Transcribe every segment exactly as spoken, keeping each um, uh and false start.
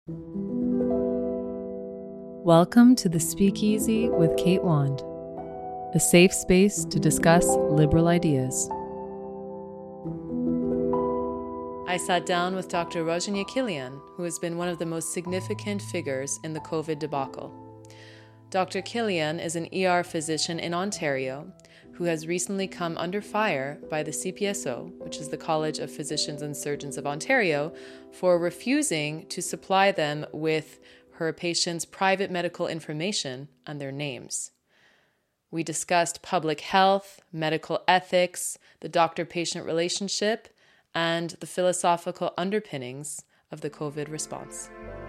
Welcome to the Speakeasy with Kate Wand, a safe space to discuss liberal ideas. I sat down with Doctor Rajanya Kilian, who has been one of the most significant figures in the COVID debacle. Doctor Kilian is an E R physician in Ontario who has recently come under fire by the C P S O, which is the College of Physicians and Surgeons of Ontario, for refusing to supply them with her patients' private medical information and their names. We discussed public health, medical ethics, the doctor-patient relationship, and the philosophical underpinnings of the COVID response.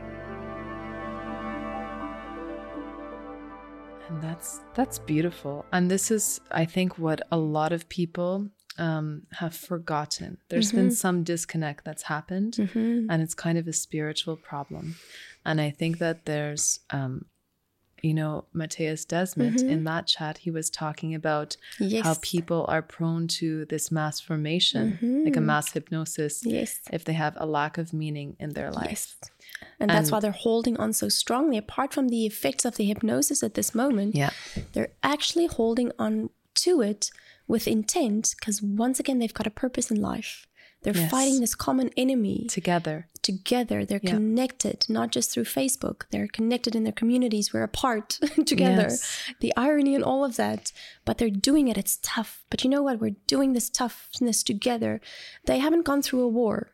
And that's that's beautiful. And this is, I think, what a lot of people um, have forgotten. There's mm-hmm. been some disconnect that's happened, mm-hmm. and it's kind of a spiritual problem. And I think that there's, um, you know, Matthias Desmet, mm-hmm. in that chat, he was talking about yes. how people are prone to this mass formation, mm-hmm. like a mass hypnosis, yes. if they have a lack of meaning in their life. Yes. And, and that's why they're holding on so strongly. Apart from the effects of the hypnosis at this moment, yeah. they're actually holding on to it with intent, because once again, they've got a purpose in life. They're yes. fighting this common enemy. Together. Together. They're yeah. connected, not just through Facebook. They're connected in their communities. We're apart together. Yes. The irony in all of that. But they're doing it. It's tough. But you know what? We're doing this toughness together. They haven't gone through a war.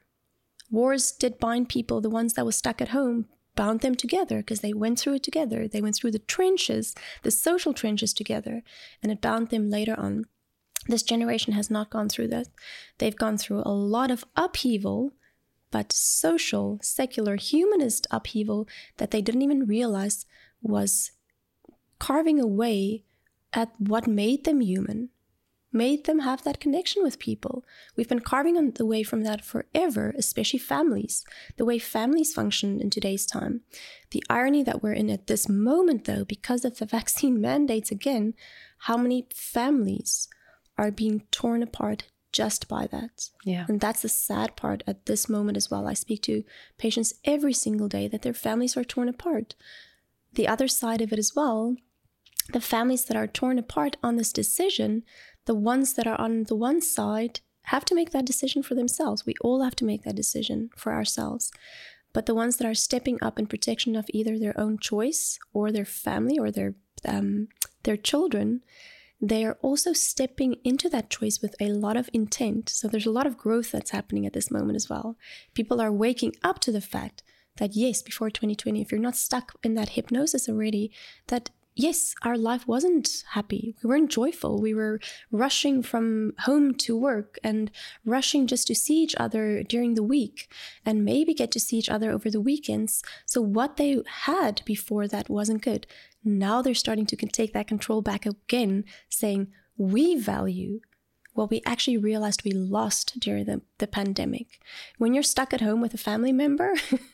Wars did bind people. The ones that were stuck at home bound them together because they went through it together. They went through the trenches, the social trenches together. And it bound them later on. This generation has not gone through that. They've gone through a lot of upheaval, but social, secular, humanist upheaval that they didn't even realize was carving away at what made them human, made them have that connection with people. We've been carving away from that forever, especially families, the way families function in today's time. The irony that we're in at this moment, though, because of the vaccine mandates again, how many families are being torn apart just by that. Yeah. And that's the sad part at this moment as well. I speak to patients every single day that their families are torn apart. The other side of it as well, the families that are torn apart on this decision, the ones that are on the one side have to make that decision for themselves. We all have to make that decision for ourselves. But the ones that are stepping up in protection of either their own choice or their family or their um, their children, they are also stepping into that choice with a lot of intent. So there's a lot of growth that's happening at this moment as well. People are waking up to the fact that, yes, before twenty twenty, if you're not stuck in that hypnosis already, that, yes, our life wasn't happy. We weren't joyful. We were rushing from home to work and rushing just to see each other during the week and maybe get to see each other over the weekends. So what they had before that wasn't good. Now they're starting to take that control back again, saying, we value what we actually realized we lost during the, the pandemic. When you're stuck at home with a family member,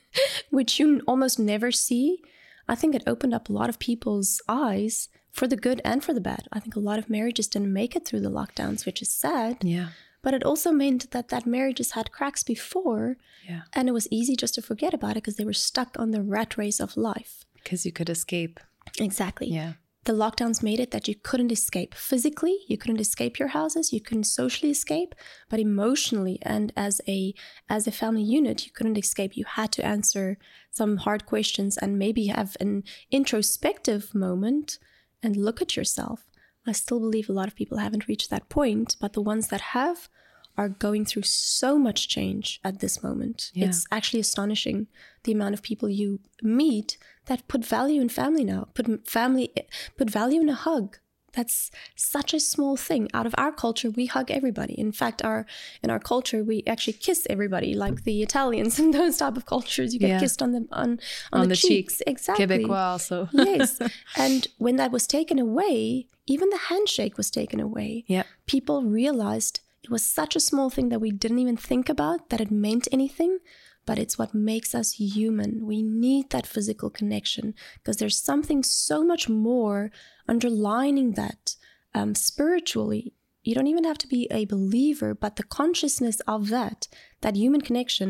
which you almost never see, I think it opened up a lot of people's eyes for the good and for the bad. I think a lot of marriages didn't make it through the lockdowns, which is sad. Yeah. But it also meant that that marriages had cracks before, yeah. and it was easy just to forget about it because they were stuck on the rat race of life. Because you could escape. Exactly. Yeah. The lockdowns made it that you couldn't escape. Physically, you couldn't escape your houses, you couldn't socially escape, but emotionally and as a as a family unit, you couldn't escape. You had to answer some hard questions and maybe have an introspective moment and look at yourself. I still believe a lot of people haven't reached that point, but the ones that have are going through so much change at this moment. Yeah. It's actually astonishing the amount of people you meet that put value in family now, put family, put value in a hug. That's such a small thing. Out of our culture, we hug everybody. In fact, our in our culture, we actually kiss everybody, like the Italians and those type of cultures. You get yeah. kissed on the on, on, on the, the cheeks. cheeks. Exactly. Québécois also. Yes. And when that was taken away, even the handshake was taken away. Yeah. People realized it was such a small thing that we didn't even think about, that it meant anything. But it's what makes us human. We need that physical connection because there's something so much more underlining that um, spiritually. You don't even have to be a believer, but the consciousness of that, that human connection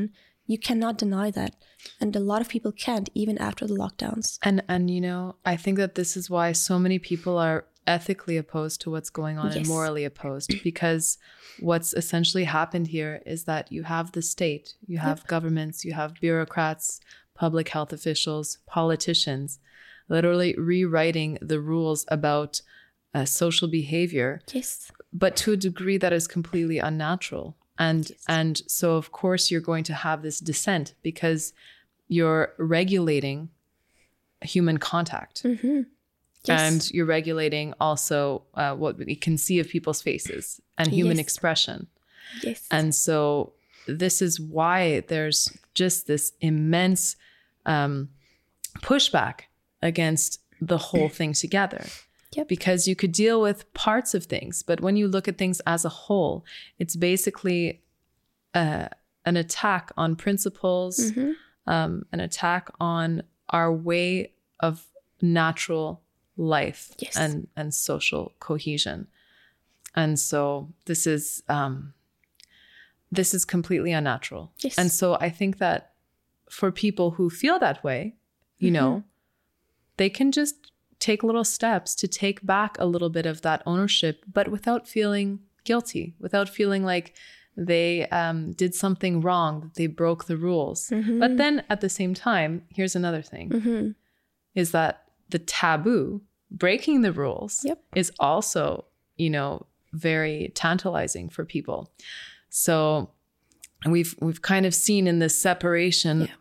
You cannot deny that. And a lot of people can't, even after the lockdowns. And, and you know, I think that this is why so many people are ethically opposed to what's going on yes. and morally opposed, because what's essentially happened here is that you have the state, you have yep. governments, you have bureaucrats, public health officials, politicians, literally rewriting the rules about uh, social behavior, yes, but to a degree that is completely unnatural. And yes. and so, of course, you're going to have this dissent because you're regulating human contact. Mm-hmm. Yes. And you're regulating also uh, what we can see of people's faces and human yes. expression. Yes. And so this is why there's just this immense um, pushback against the whole thing together. Yep. Because you could deal with parts of things, but when you look at things as a whole, it's basically uh, an attack on principles, mm-hmm. um, an attack on our way of natural life yes. and, and social cohesion. And so this is um, this is completely unnatural. Yes. And so I think that for people who feel that way, you mm-hmm. know, they can just take little steps to take back a little bit of that ownership, but without feeling guilty, without feeling like they um, did something wrong, that they broke the rules. Mm-hmm. But then at the same time, here's another thing, mm-hmm. is that the taboo, breaking the rules, yep. is also, you know, very tantalizing for people. So we've we've kind of seen in this separation yeah.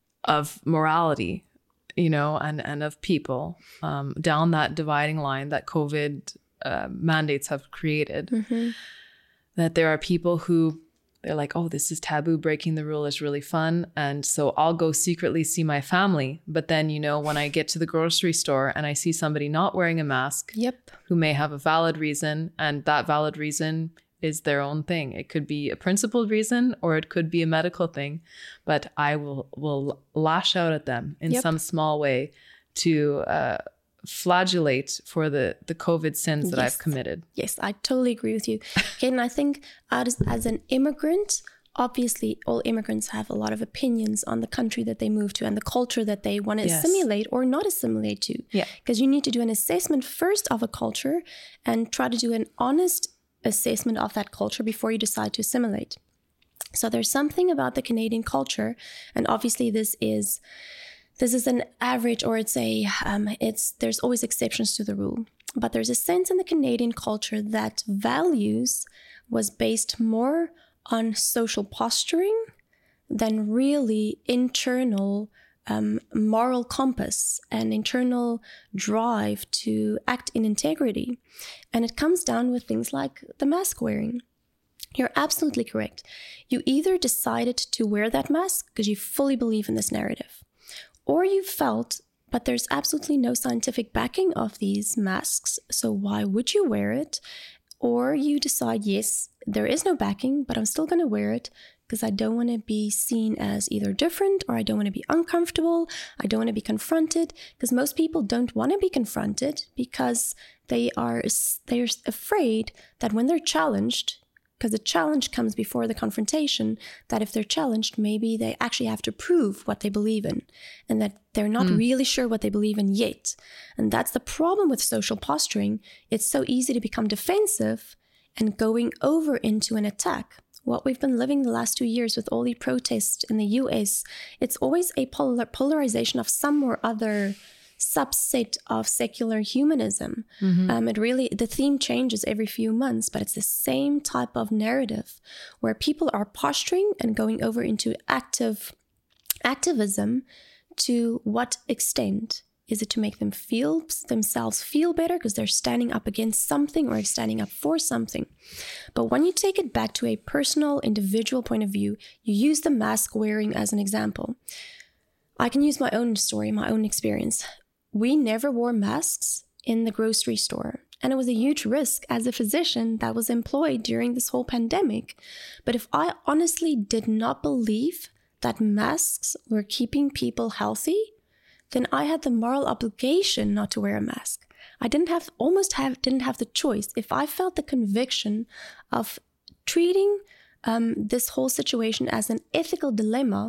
of morality, you know, and, and of people um, down that dividing line that COVID uh, mandates have created, mm-hmm. that there are people who they're like, oh, this is taboo. Breaking the rule is really fun. And so I'll go secretly see my family. But then, you know, when I get to the grocery store and I see somebody not wearing a mask, yep. who may have a valid reason, and that valid reason is their own thing. It could be a principled reason or it could be a medical thing, but I will will lash out at them in yep. some small way to uh, flagellate for the, the COVID sins that yes. I've committed. Yes, I totally agree with you. Okay, and I think as, as an immigrant, obviously all immigrants have a lot of opinions on the country that they move to and the culture that they want to yes. assimilate or not assimilate to. Yeah. Because you need to do an assessment first of a culture and try to do an honest assessment of that culture before you decide to assimilate. So there's something about the Canadian culture, and obviously this is this is an average, or it's a um, it's there's always exceptions to the rule, but there's a sense in the Canadian culture that values was based more on social posturing than really internal um, moral compass and internal drive to act in integrity. And it comes down with things like the mask wearing. You're absolutely correct. You either decided to wear that mask because you fully believe in this narrative, or you felt, but there's absolutely no scientific backing of these masks, so why would you wear it? Or you decide, yes, there is no backing, but I'm still going to wear it because I don't want to be seen as either different, or I don't want to be uncomfortable. I don't want to be confronted, because most people don't want to be confronted because they are they're afraid that when they're challenged, because the challenge comes before the confrontation, that if they're challenged, maybe they actually have to prove what they believe in, and that they're not mm. really sure what they believe in yet. And that's the problem with social posturing. It's so easy to become defensive and going over into an attack. What we've been living the last two years with all the protests in the U S, it's always a polar polarization of some or other subset of secular humanism. Mm-hmm. Um, it really, the theme changes every few months, but it's the same type of narrative where people are posturing and going over into active activism. To what extent? Is it to make them feel themselves feel better because they're standing up against something or standing up for something? But when you take it back to a personal, individual point of view, you use the mask wearing as an example. I can use my own story, my own experience. We never wore masks in the grocery store, and it was a huge risk as a physician that was employed during this whole pandemic. But if I honestly did not believe that masks were keeping people healthy, then I had the moral obligation not to wear a mask. I didn't have, almost have, didn't have the choice. If I felt the conviction of treating um, this whole situation as an ethical dilemma.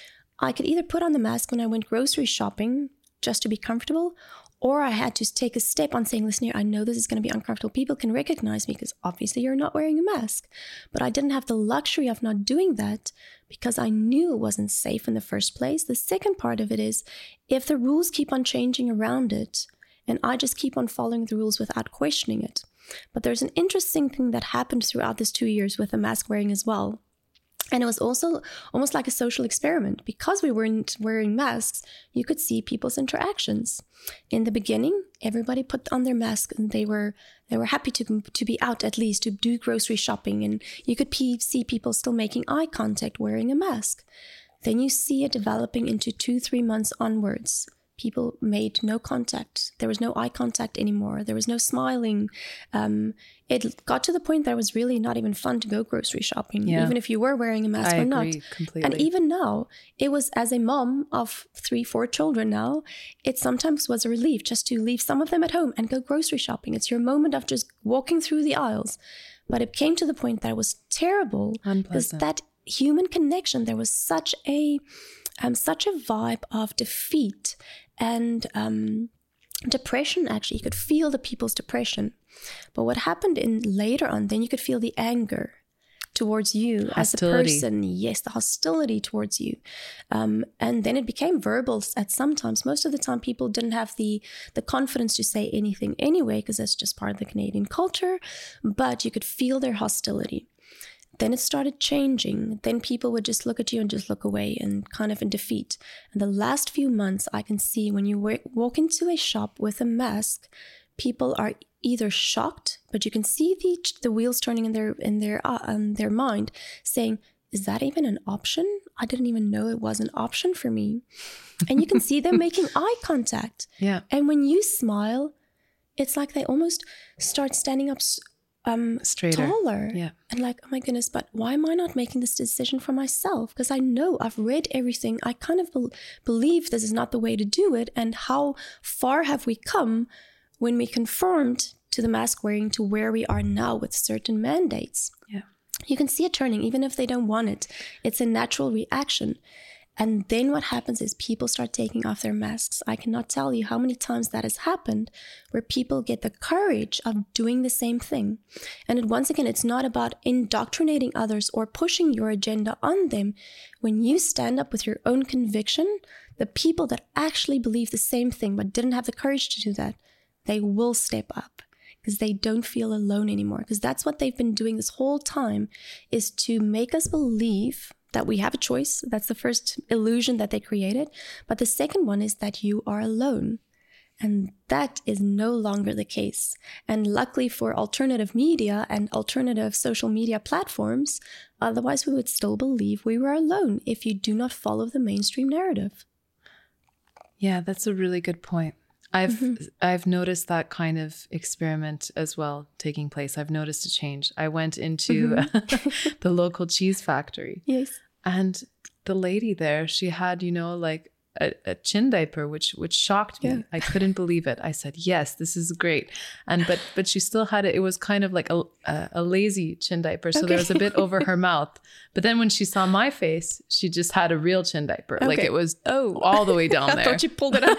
I could either put on the mask when I went grocery shopping just to be comfortable, or I had to take a step on saying, listen here, I know this is going to be uncomfortable. People can recognize me because obviously you're not wearing a mask. But I didn't have the luxury of not doing that because I knew it wasn't safe in the first place. The second part of it is, if the rules keep on changing around it, and I just keep on following the rules without questioning it. But there's an interesting thing that happened throughout this two years with the mask wearing as well. And it was also almost like a social experiment. Because we weren't wearing masks, you could see people's interactions. In the beginning, everybody put on their mask and they were they were happy to, to be out, at least to do grocery shopping. And you could pe- see people still making eye contact wearing a mask. Then you see it developing into two, three months onwards. People made no contact. There was no eye contact anymore. There was no smiling. Um, it got to the point that it was really not even fun to go grocery shopping, yeah. even if you were wearing a mask I or not. agree completely. And even now, it was, as a mom of three, four children now, it sometimes was a relief just to leave some of them at home and go grocery shopping. It's your moment of just walking through the aisles. But it came to the point that it was terrible. Because that human connection, there was such a, um, such a vibe of defeat and um, depression, actually. You could feel the people's depression. But what happened in later on, then you could feel the anger towards you hostility. As a person. Yes, the hostility towards you. Um, and then it became verbal at sometimes. Most of the time, people didn't have the, the confidence to say anything anyway, because that's just part of the Canadian culture. But you could feel their hostility. Then it started changing. Then people would just look at you and just look away and kind of in defeat. And the last few months, I can see when you walk into a shop with a mask, people are either shocked, but you can see the the wheels turning in their in their uh, um, their mind, saying, "Is that even an option? I didn't even know it was an option for me." And you can see them making eye contact. Yeah. And when you smile, it's like they almost start standing up Um, straighter, taller, yeah, and like, oh my goodness, but why am I not making this decision for myself? Because I know I've read everything. I kind of be- believe this is not the way to do it. And how far have we come when we conformed to the mask wearing to where we are now with certain mandates? Yeah, you can see it turning, even if they don't want it. It's a natural reaction. And then what happens is people start taking off their masks. I cannot tell you how many times that has happened where people get the courage of doing the same thing. And it, once again, it's not about indoctrinating others or pushing your agenda on them. When you stand up with your own conviction, the people that actually believe the same thing but didn't have the courage to do that, they will step up because they don't feel alone anymore. Because that's what they've been doing this whole time, is to make us believe that we have a choice. That's the first illusion that they created. But the second one is that you are alone. And that is no longer the case. And luckily for alternative media and alternative social media platforms, otherwise we would still believe we were alone if you do not follow the mainstream narrative. Yeah, that's a really good point. I've Mm-hmm. I've noticed that kind of experiment as well taking place. I've noticed a change. I went into mm-hmm. the local cheese factory. Yes. And the lady there, she had, you know, like a, a chin diaper, which which shocked me. Yeah. I couldn't believe it. I said, yes, this is great. And but but she still had it. It was kind of like a a, a lazy chin diaper. So okay. There was a bit over her mouth. But then when she saw my face, she just had a real chin diaper. Okay. Like it was oh all the way down I there. I thought you pulled it up.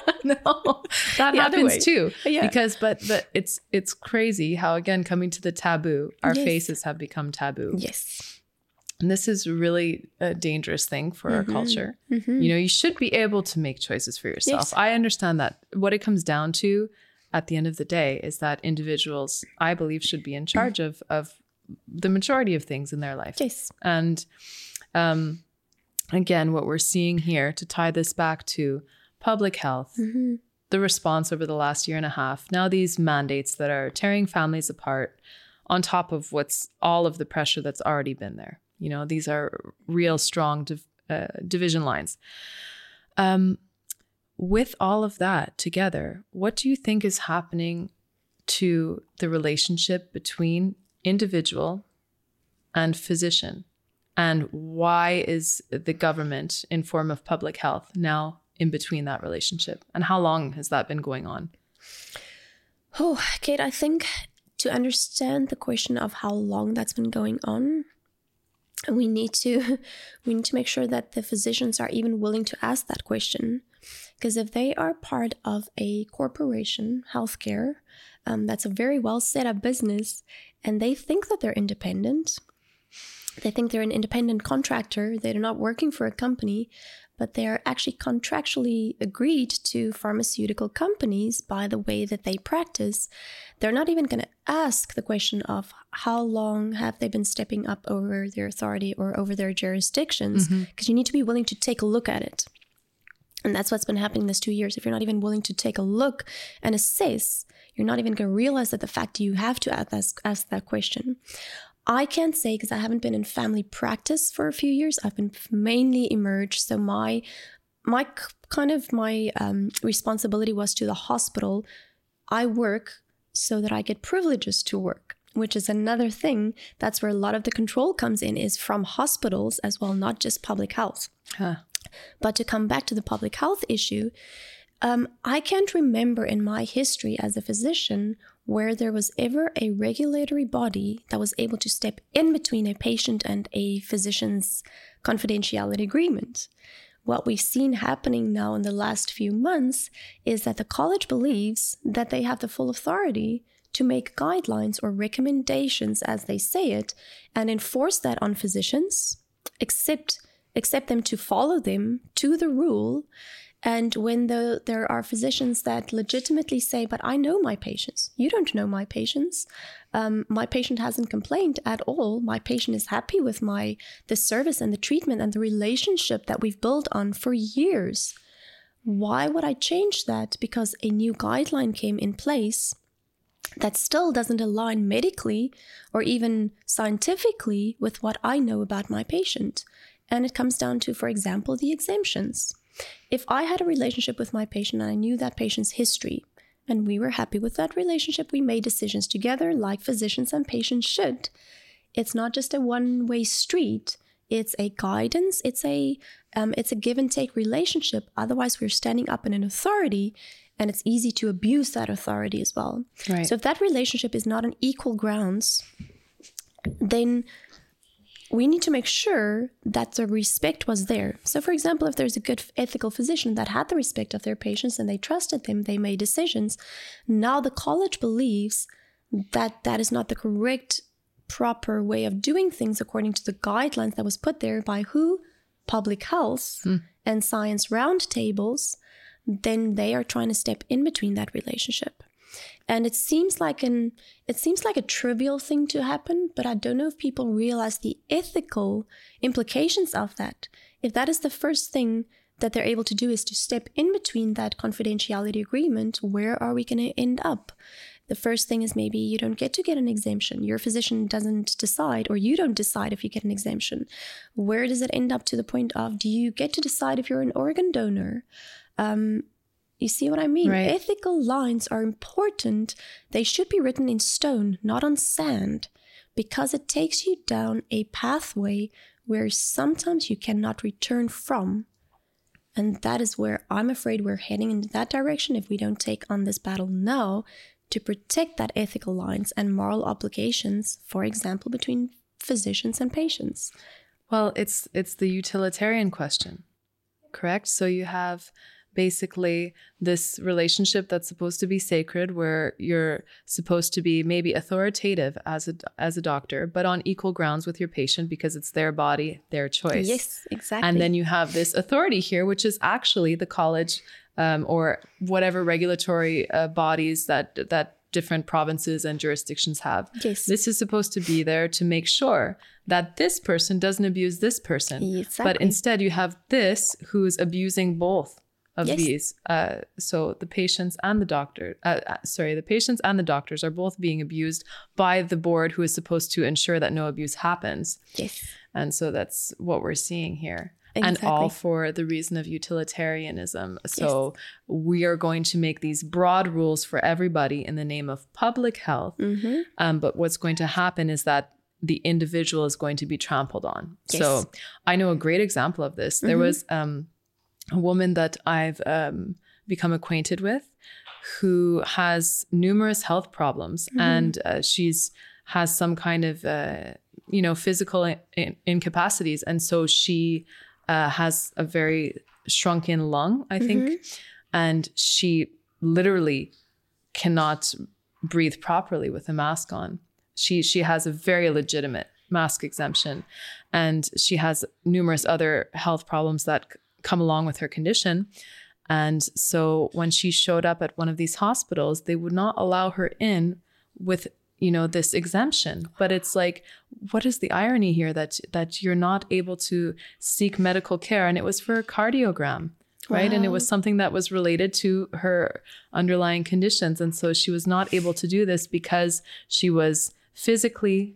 No, that the happens too. Yeah. Because, but, but it's, it's crazy how, again, coming to the taboo, our yes. faces have become taboo. Yes. And this is really a dangerous thing for mm-hmm. our culture. Mm-hmm. You know, you should be able to make choices for yourself. Yes. I understand that. What it comes down to at the end of the day is that individuals, I believe, should be in charge mm-hmm. of, of the majority of things in their life. Yes. And um, again, what we're seeing here, to tie this back to public health, mm-hmm. the response over the last year and a half, now these mandates that are tearing families apart on top of what's all of the pressure that's already been there. You know, these are real strong div- uh, division lines. Um, with all of that together, what do you think is happening to the relationship between individual and physician? And why is the government, in form of public health, now in between that relationship? And how long has that been going on? Oh, Kate, I think to understand the question of how long that's been going on, we need to we need to make sure that the physicians are even willing to ask that question. Because if they are part of a corporation, healthcare, um, that's a very well set up business, and they think that they're independent, they think they're an independent contractor, they're not working for a company, but they're actually contractually agreed to pharmaceutical companies by the way that they practice, they're not even going to ask the question of how long have they been stepping up over their authority or over their jurisdictions, because mm-hmm. you need to be willing to take a look at it. And that's what's been happening this two years. If you're not even willing to take a look and assess, you're not even going to realize that the fact you have to ask, ask that question. I can't say, because I haven't been in family practice for a few years. I've been mainly emerged. So my my kind of my um, responsibility was to the hospital. I work so that I get privileges to work, which is another thing. That's where a lot of the control comes in, is from hospitals as well, not just public health. Huh. But to come back to the public health issue, um, I can't remember in my history as a physician where there was ever a regulatory body that was able to step in between a patient and a physician's confidentiality agreement. What we've seen happening now in the last few months is that the college believes that they have the full authority to make guidelines or recommendations, as they say it, and enforce that on physicians, except accept them to follow them to the rule. And when the, there are physicians that legitimately say, but I know my patients. You don't know my patients. Um, my patient hasn't complained at all. My patient is happy with my the service and the treatment and the relationship that we've built on for years. Why would I change that? Because a new guideline came in place that still doesn't align medically or even scientifically with what I know about my patient. And it comes down to, for example, the exemptions. If I had a relationship with my patient and I knew that patient's history, and we were happy with that relationship, we made decisions together like physicians and patients should. It's not just a one-way street. It's a guidance. It's a um, it's a give and take relationship. Otherwise, we're standing up in an authority, and it's easy to abuse that authority as well. Right. So if that relationship is not on equal grounds, then we need to make sure that the respect was there. So, for example, if there's a good ethical physician that had the respect of their patients and they trusted them, they made decisions. Now the college believes that that is not the correct, proper way of doing things according to the guidelines that was put there by who? Public health mm. and science roundtables. Then they are trying to step in between that relationship. And it seems like an it seems like a trivial thing to happen, but I don't know if people realize the ethical implications of that. If that is the first thing that they're able to do is to step in between that confidentiality agreement, where are we going to end up? The first thing is maybe you don't get to get an exemption. Your physician doesn't decide, or you don't decide if you get an exemption. Where does it end up to the point of, do you get to decide if you're an organ donor? Um, You see what I mean? Right. Ethical lines are important. They should be written in stone, not on sand, because it takes you down a pathway where sometimes you cannot return from. And that is where I'm afraid we're heading in that direction if we don't take on this battle now to protect that ethical lines and moral obligations, for example, between physicians and patients. Well, it's it's the utilitarian question, correct? So you have basically this relationship that's supposed to be sacred, where you're supposed to be maybe authoritative as a as a doctor, but on equal grounds with your patient because it's their body, their choice. Yes, exactly. And then you have this authority here, which is actually the college um, or whatever regulatory uh, bodies that that different provinces and jurisdictions have. Yes. This is supposed to be there to make sure that this person doesn't abuse this person. Exactly. But instead you have this who's abusing both of yes. these. Uh, so the patients and the doctor, uh, sorry, the patients and the doctors are both being abused by the board who is supposed to ensure that no abuse happens. Yes. And so that's what we're seeing here. Exactly. And all for the reason of utilitarianism. So yes. we are going to make these broad rules for everybody in the name of public health. Mm-hmm. Um, but what's going to happen is that the individual is going to be trampled on. Yes. So I know a great example of this. Mm-hmm. There was um, a woman that I've um, become acquainted with who has numerous health problems, mm-hmm. and uh, she's has some kind of uh, you know, physical in- incapacities. And so she uh, has a very shrunken lung, I think. Mm-hmm. And she literally cannot breathe properly with a mask on. She she has a very legitimate mask exemption, and she has numerous other health problems that c- come along with her condition. And so when she showed up at one of these hospitals, they would not allow her in with, you know, this exemption. But it's like, what is the irony here that that you're not able to seek medical care? And it was for a cardiogram, right? Wow. And it was something that was related to her underlying conditions. And so she was not able to do this because she was physically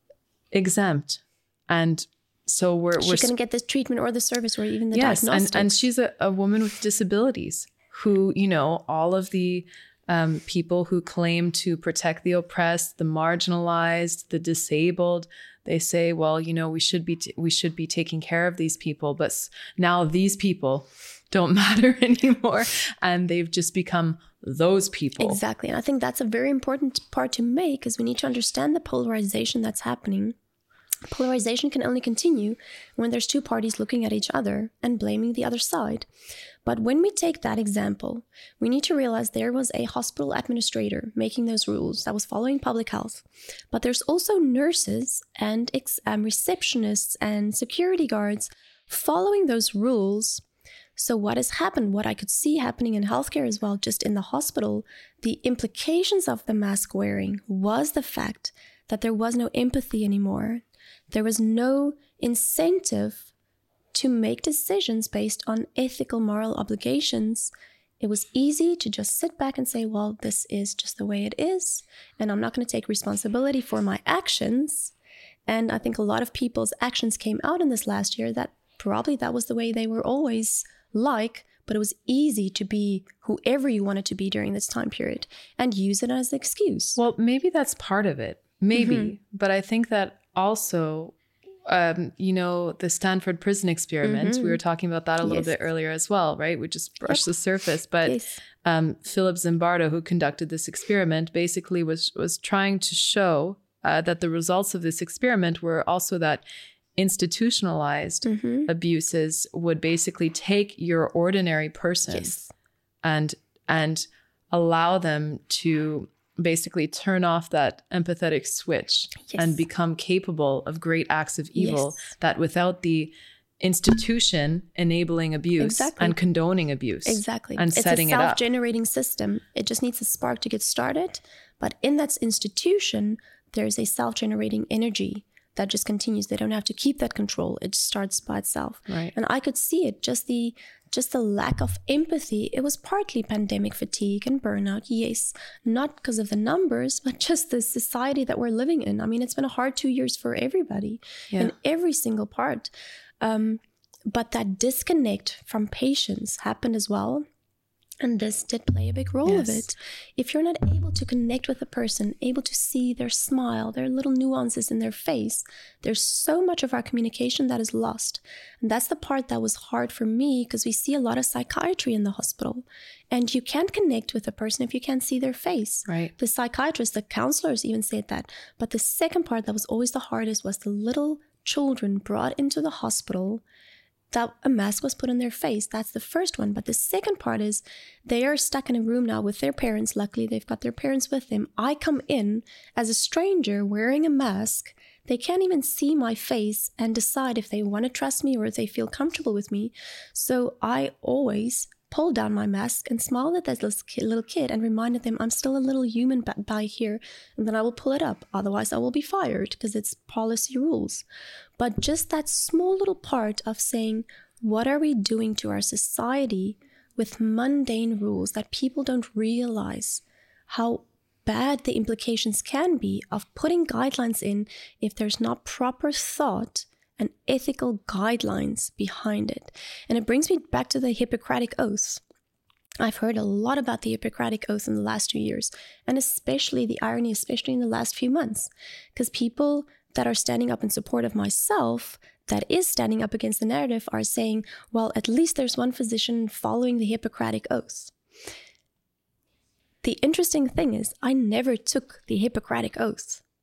exempt. And so we're... She we're couldn't get this treatment or the service or even the yes, diagnostics. And, and she's a, a woman with disabilities who, you know, all of the um, people who claim to protect the oppressed, the marginalized, the disabled, they say, well, you know, we should be t- we should be taking care of these people. But now these people don't matter anymore. And they've just become those people. Exactly. And I think that's a very important part to make, because we need to understand the polarization that's happening. Polarization can only continue when there's two parties looking at each other and blaming the other side. But when we take that example, we need to realize there was a hospital administrator making those rules that was following public health. But there's also nurses and ex- um, receptionists and security guards following those rules. So what has happened, what I could see happening in healthcare as well, just in the hospital, the implications of the mask wearing was the fact that there was no empathy anymore. There was no incentive to make decisions based on ethical, moral obligations. It was easy to just sit back and say, well, this is just the way it is, and I'm not going to take responsibility for my actions. And I think a lot of people's actions came out in this last year that probably that was the way they were always like, but it was easy to be whoever you wanted to be during this time period and use it as an excuse. Well, maybe that's part of it. Maybe. Mm-hmm. But I think that also, um, you know, the Stanford prison experiment, mm-hmm. we were talking about that a little yes. bit earlier as well, right? We just brushed yep. the surface. But yes. um, Philip Zimbardo, who conducted this experiment, basically was, was trying to show uh, that the results of this experiment were also that institutionalized mm-hmm. abuses would basically take your ordinary person yes. and and allow them to basically turn off that empathetic switch yes. and become capable of great acts of evil yes. that without the institution enabling abuse exactly. and condoning abuse exactly and it's setting a it up. Self-generating system. It just needs a spark to get started, but in that institution there's a self-generating energy that just continues. They don't have to keep that control. It just starts by itself. Right. And I could see it, just the just the lack of empathy. It was partly pandemic fatigue and burnout, yes, not because of the numbers, but just the society that we're living in. I mean, it's been a hard two years for everybody yeah. in every single part. Um, but that disconnect from patients happened as well. And this did play a big role yes. of it. If you're not able to connect with a person, able to see their smile, their little nuances in their face, there's so much of our communication that is lost. And that's the part that was hard for me, because we see a lot of psychiatry in the hospital. And you can't connect with a person if you can't see their face. Right. The psychiatrists, the counselors even said that. But the second part that was always the hardest was the little children brought into the hospital that a mask was put on their face. That's the first one. But the second part is they are stuck in a room now with their parents. Luckily, they've got their parents with them. I come in as a stranger wearing a mask. They can't even see my face and decide if they want to trust me or if they feel comfortable with me. So I always pulled down my mask and smiled at that little kid and reminded them I'm still a little human by here, and then I will pull it up. Otherwise, I will be fired because it's policy rules. But just that small little part of saying, what are we doing to our society with mundane rules that people don't realize how bad the implications can be of putting guidelines in if there's not proper thought and ethical guidelines behind it. And it brings me back to the Hippocratic Oath. I've heard a lot about the Hippocratic Oath in the last two years, and especially the irony, especially in the last few months, because people that are standing up in support of myself, that is standing up against the narrative, are saying, well, at least there's one physician following the Hippocratic Oath. The interesting thing is, I never took the Hippocratic Oath.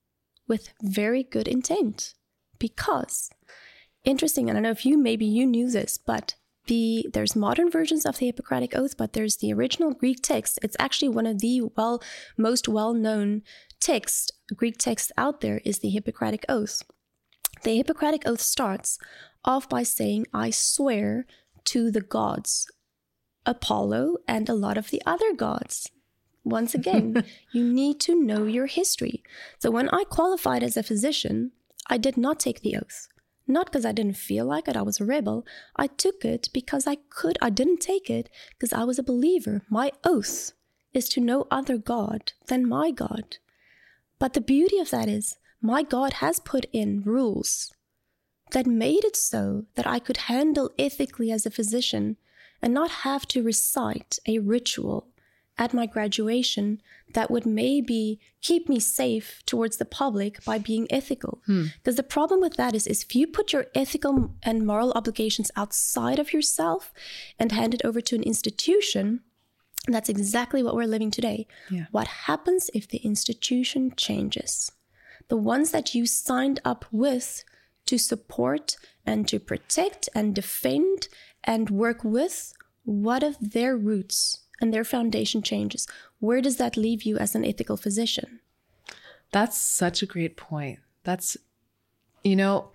with very good intent. Because, interesting, I don't know if you, maybe you knew this, but the there's modern versions of the Hippocratic Oath, but there's the original Greek text. It's actually one of the well most well-known text, Greek text out there is the Hippocratic Oath. The Hippocratic Oath starts off by saying, I swear to the gods, Apollo and a lot of the other gods. Once again, you need to know your history. So when I qualified as a physician, I did not take the oath. Not because I didn't feel like it, I was a rebel. I took it because I could. I didn't take it because I was a believer. My oath is to no other God than my God. But the beauty of that is, my God has put in rules that made it so that I could handle ethically as a physician and not have to recite a ritual at my graduation that would maybe keep me safe towards the public by being ethical. Because hmm. the problem with that is, is if you put your ethical and moral obligations outside of yourself and hand it over to an institution, that's exactly what we're living today. Yeah. What happens if the institution changes? The ones that you signed up with to support and to protect and defend and work with, what if their roots and their foundation changes? Where does that leave you as an ethical physician? That's such a great point. That's, you know,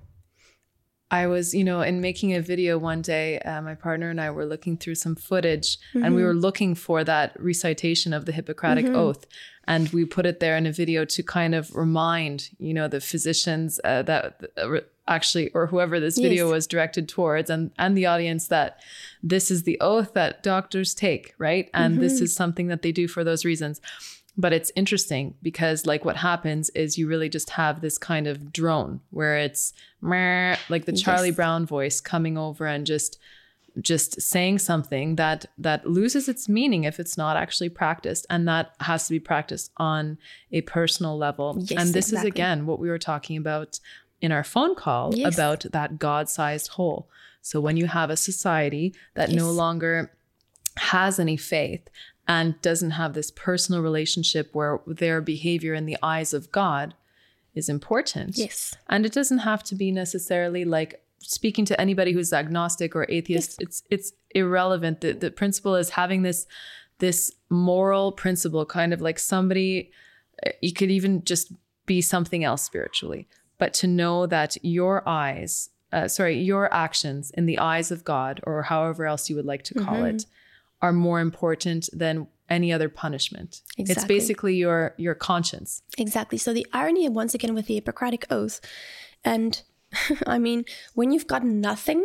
I was, you know, in making a video one day, uh, my partner and I were looking through some footage mm-hmm. and we were looking for that recitation of the Hippocratic mm-hmm. Oath. And we put it there in a video to kind of remind, you know, the physicians uh, that uh, actually, or whoever this video yes. was directed towards, and, and the audience, that this is the oath that doctors take, right? And mm-hmm. this is something that they do for those reasons. But it's interesting because like what happens is you really just have this kind of drone where it's meh, like the Charlie yes. Brown voice coming over and just just saying something that that loses its meaning if it's not actually practiced. And that has to be practiced on a personal level. Yes, and this exactly. is, again, what we were talking about in our phone call yes. about that God-sized hole. So when you have a society that yes. no longer has any faith and doesn't have this personal relationship where their behavior in the eyes of God is important. Yes. And it doesn't have to be necessarily like speaking to anybody who's agnostic or atheist. Yes. It's it's irrelevant. The, the principle is having this, this moral principle, kind of like somebody, you could even just be something else spiritually, but to know that your eyes, uh, sorry, your actions in the eyes of God, or however else you would like to call mm-hmm. it, are more important than any other punishment. Exactly. It's basically your your conscience. Exactly. So the irony, once again, with the Hippocratic Oath, and I mean, when you've got nothing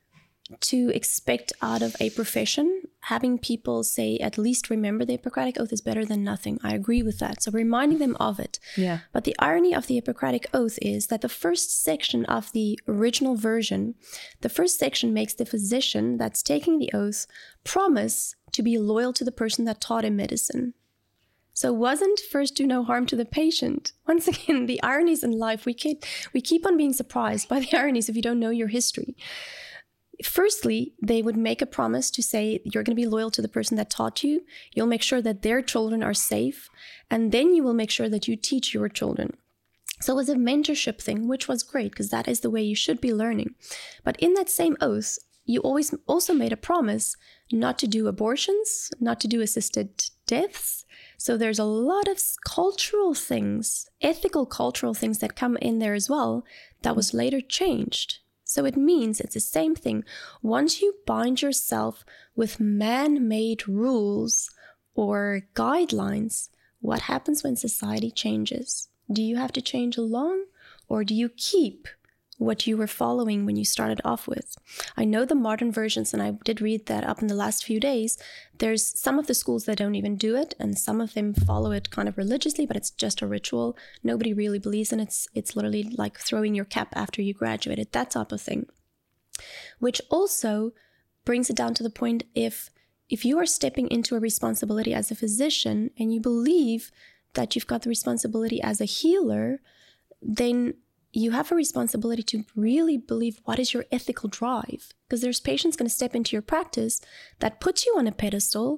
to expect out of a profession, having people say, at least remember the Hippocratic Oath is better than nothing. I agree with that. So reminding them of it. Yeah. But the irony of the Hippocratic Oath is that the first section of the original version, the first section makes the physician that's taking the oath promise to be loyal to the person that taught him medicine. So it wasn't first do no harm to the patient. Once again, the ironies in life, we keep, we keep on being surprised by the ironies if you don't know your history. Firstly, they would make a promise to say, you're going to be loyal to the person that taught you. You'll make sure that their children are safe. And then you will make sure that you teach your children. So it was a mentorship thing, which was great because that is the way you should be learning. But in that same oath, you always also made a promise not to do abortions, not to do assisted deaths. So there's a lot of cultural things, ethical cultural things that come in there as well that was later changed. So it means it's the same thing. Once you bind yourself with man-made rules or guidelines, what happens when society changes? Do you have to change along, or do you keep what you were following when you started off with? I know the modern versions, and I did read that up in the last few days, there's some of the schools that don't even do it, and some of them follow it kind of religiously, but it's just a ritual. Nobody really believes in it. It's, it's literally like throwing your cap after you graduated, that type of thing. Which also brings it down to the point, if if you are stepping into a responsibility as a physician and you believe that you've got the responsibility as a healer, then you have a responsibility to really believe what is your ethical drive. Because there's patients going to step into your practice that puts you on a pedestal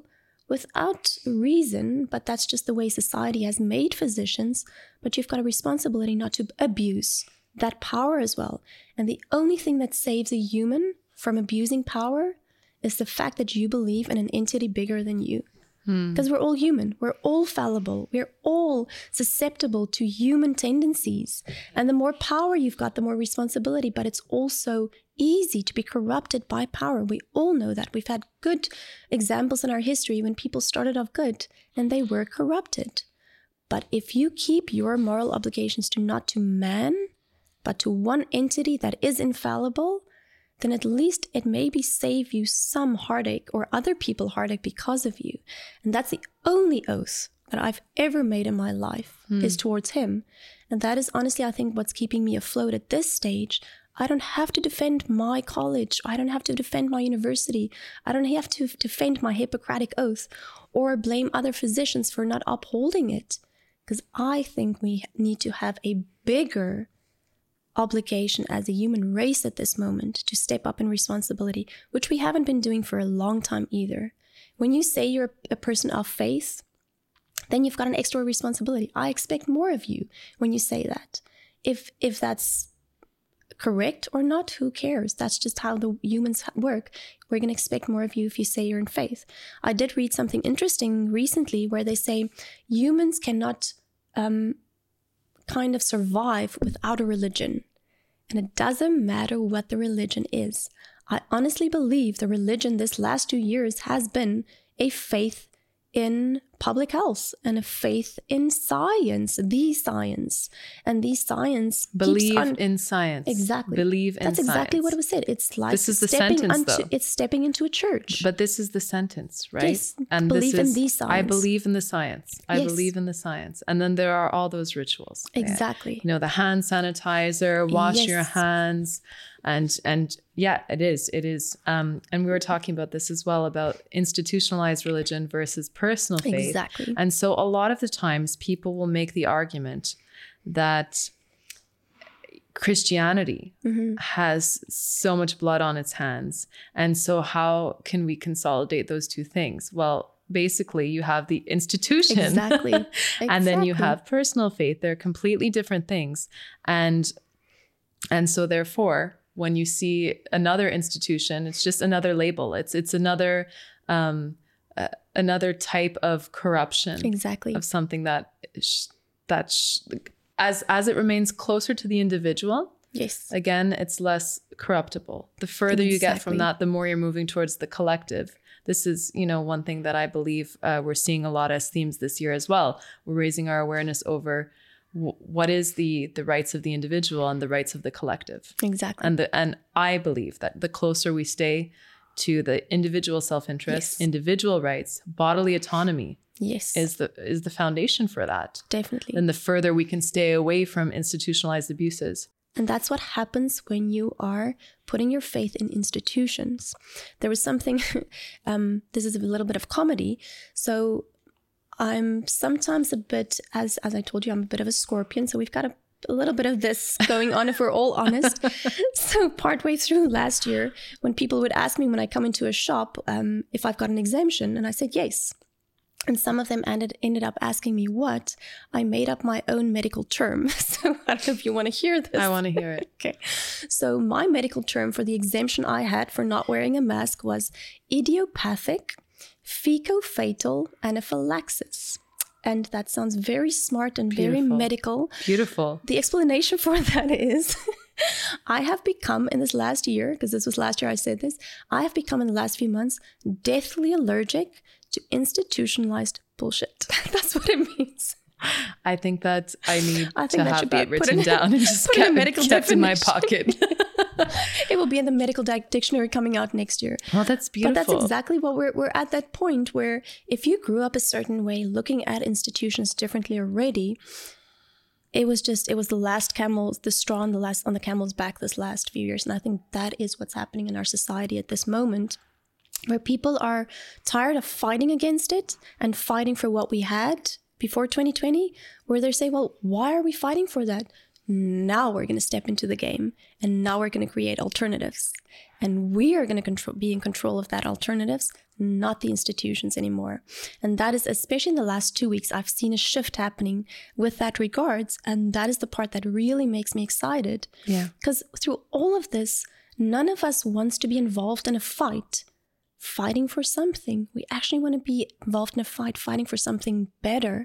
without reason, but that's just the way society has made physicians. But you've got a responsibility not to abuse that power as well. And the only thing that saves a human from abusing power is the fact that you believe in an entity bigger than you. Because hmm. we're all human. We're all fallible. We're all susceptible to human tendencies. And the more power you've got, the more responsibility. But it's also easy to be corrupted by power. We all know that. We've had good examples in our history when people started off good and they were corrupted. But if you keep your moral obligations to not to man, but to one entity that is infallible, then at least it maybe save you some heartache or other people heartache because of you. And that's the only oath that I've ever made in my life mm. is towards him. And that is honestly, I think, what's keeping me afloat at this stage. I don't have to defend my college. I don't have to defend my university. I don't have to defend my Hippocratic oath or blame other physicians for not upholding it. Because I think we need to have a bigger obligation as a human race at this moment to step up in responsibility, which we haven't been doing for a long time either. When you say you're a person of faith, then you've got an extra responsibility. I expect more of you when you say that. If if that's correct or not, who cares? That's just how the humans work. We're going to expect more of you if you say you're in faith. I did read something interesting recently where they say humans cannot um, kind of survive without a religion. And it doesn't matter what the religion is. I honestly believe the religion this last two years has been a faith in public health and a faith in science, the science. And the science believe on, in science. Exactly. Believe in That's science. exactly what it was said. It's like this is the stepping sentence, onto, though. It's stepping into a church. But this is the sentence, right? Yes. And believe this is, in the science. I believe in the science. I yes. believe in the science. And then there are all those rituals. Exactly. Right? You know, the hand sanitizer, wash yes. your hands. And, and yeah, it is, it is. Um, and we were talking about this as well, about institutionalized religion versus personal faith. Exactly. And so a lot of the times people will make the argument that Christianity mm-hmm. has so much blood on its hands. And so how can we consolidate those two things? Well, basically you have the institution exactly. exactly. and then you have personal faith. They're completely different things. And, and so therefore, when you see another institution, it's just another label. It's, it's another, um, uh, another type of corruption. Exactly. Of something that, sh- that, sh- as, as it remains closer to the individual. Yes. Again, it's less corruptible. The further exactly. you get from that, the more you're moving towards the collective. This is, you know, one thing that I believe uh, we're seeing a lot as themes this year as well. We're raising our awareness over w- what is the the rights of the individual and the rights of the collective. Exactly. And the and I believe that the closer we stay to the individual self-interest, yes. individual rights, bodily autonomy, yes, is the is the foundation for that. Definitely. And the further we can stay away from institutionalized abuses. And that's what happens when you are putting your faith in institutions. There was something, um, this is a little bit of comedy. So I'm sometimes a bit, as as I told you, I'm a bit of a Scorpion. So we've got a, a little bit of this going on, if we're all honest. So partway through last year, when people would ask me when I come into a shop um, if I've got an exemption, and I said yes. And some of them ended, ended up asking me what. I made up my own medical term. So I don't know if you want to hear this. I want to hear it. Okay. So my medical term for the exemption I had for not wearing a mask was idiopathic fecal-fatal anaphylaxis. And that sounds very smart and Beautiful. Very medical. Beautiful. The explanation for that is I have become in this last year, because this was last year I said this, I have become in the last few months deathly allergic to institutionalized bullshit. That's what it means. I think that I need I think to that have should that be written in, down and just kept, medical kept in my pocket. It will be in the medical di- dictionary coming out next year. Oh, that's beautiful. But that's exactly what we're we're at that point where if you grew up a certain way, looking at institutions differently already, it was just, it was the last camel, the straw on the last on the camel's back this last few years. And I think that is what's happening in our society at this moment, where people are tired of fighting against it and fighting for what we had before twenty twenty, where they say, well, why are we fighting for that? Now we're going to step into the game, and now we're going to create alternatives, and we are going to control, be in control of that alternatives, not the institutions anymore. And that is, especially in the last two weeks, I've seen a shift happening with that regards. And that is the part that really makes me excited. Yeah. Because through all of this, none of us wants to be involved in a fight, fighting for something. We actually want to be involved in a fight, fighting for something better.